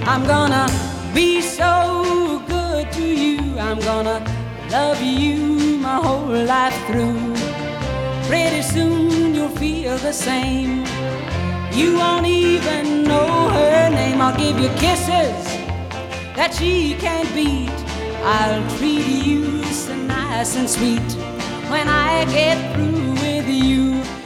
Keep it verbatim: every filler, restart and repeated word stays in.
I'm gonna be so good to you. I'm gonna love you my whole life through. Pretty soon you'll feel the same. You won't even know her name. I'll give you kisses that she can't beat. I'll treat you so nice and sweet when I get through with you.